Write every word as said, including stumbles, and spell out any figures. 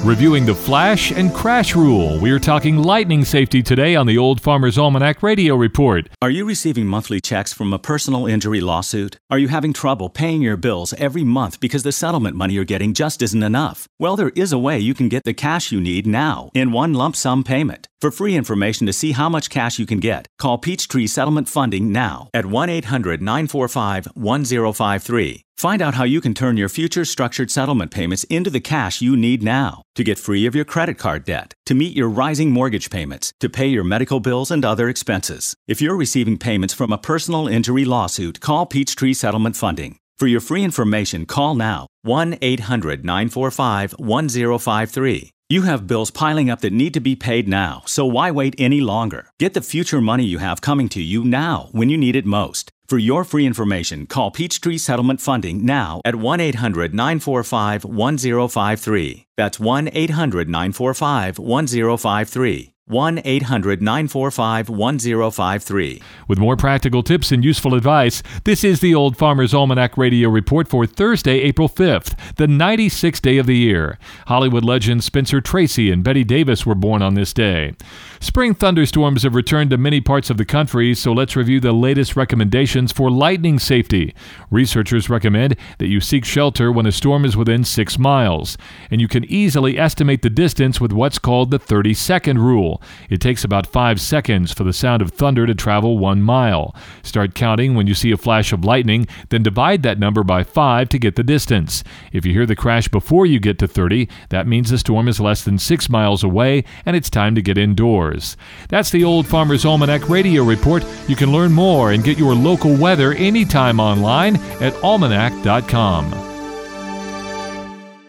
Reviewing the flash and crash rule. We are talking lightning safety today on the Old Farmer's Almanac Radio Report. Are you receiving monthly checks from a personal injury lawsuit? Are you having trouble paying your bills every month because the settlement money you're getting just isn't enough? Well, there is a way you can get the cash you need now in one lump sum payment. For free information to see how much cash you can get, call Peachtree Settlement Funding now at one eight hundred nine four five one zero five three. Find out how you can turn your future structured settlement payments into the cash you need now to get free of your credit card debt, to meet your rising mortgage payments, to pay your medical bills and other expenses. If you're receiving payments from a personal injury lawsuit, call Peachtree Settlement Funding. For your free information, call now one eight hundred nine four five one zero five three. You have bills piling up that need to be paid now, so why wait any longer? Get the future money you have coming to you now when you need it most. For your free information, call Peachtree Settlement Funding now at one eight hundred nine four five one zero five three. That's one eight hundred nine four five one zero five three. one eight hundred nine four five one zero five three. With more practical tips and useful advice, this is the Old Farmer's Almanac Radio Report for Thursday, April fifth, the ninety-sixth day of the year. Hollywood legends Spencer Tracy and Betty Davis were born on this day. Spring thunderstorms have returned to many parts of the country, so let's review the latest recommendations for lightning safety. Researchers recommend that you seek shelter when a storm is within six miles, and you can easily estimate the distance with what's called the thirty-second rule. It takes about five seconds for the sound of thunder to travel one mile. Start counting when you see a flash of lightning, then divide that number by five to get the distance. If you hear the crash before you get to thirty, that means the storm is less than six miles away and it's time to get indoors. That's the Old Farmer's Almanac Radio Report. You can learn more and get your local weather anytime online at almanac dot com.